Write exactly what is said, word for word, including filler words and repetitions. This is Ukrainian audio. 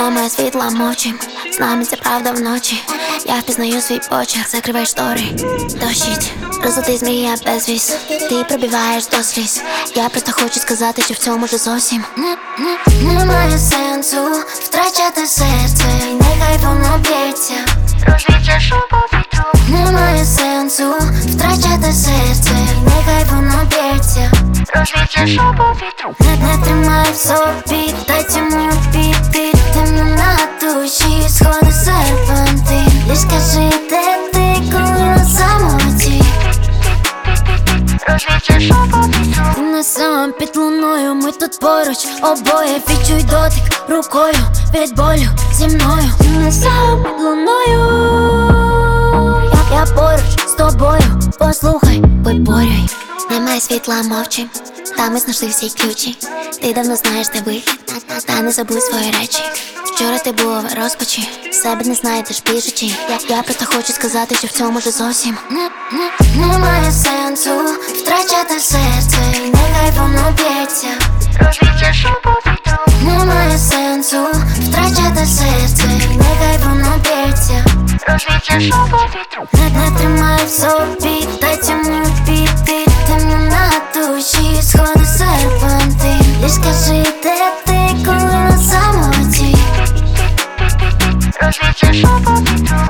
Немає світла, мовчим, з нами ця правда вночі. Я впізнаю свій почерк, закривай штори, дощить, розлитий змрія безвіз. Ти пробиваєш до сліз. Я просто хочу сказати, що в цьому вже зовсім не, не, немає сенсу втрачати серце, і нехай воно б'ється, розвіється у повітру. Немає сенсу втрачати серце, і нехай воно б'ється, розвіється у повітру. Не, не тримай в собі, дай цьому піти. Темно на душі, сходи серпантин. Лиш скажи, де ти, коли на самоті, розвіється у повітру. Ти не сам під луною, ми тут поруч, обоє відчуй дотик рукою від болю зі мною. Ти не сам під луною, я, я поруч з тобою, послухай, виборюй. Немає світла, мовчим, та ми знайшли всі ключі. Ти давно знаєш, де вихід, та не забудь свої речі. Вчора ти була в розпачі, себе не знайдеш біжучи. Я, я просто хочу сказати, що в цьому вже зовсім не, не, немає сенсу втрачати серце, і нехай воно б'ється, розвіється у повітру. Немає сенсу втрачати серце, і нехай воно б'ється, розвіється у повітру. Не, не тримай в собі, дай цьому піти. Темно на душі, сходи серпантин. Лиш скажи, де ти, коли на самоті, розвіється у повітру.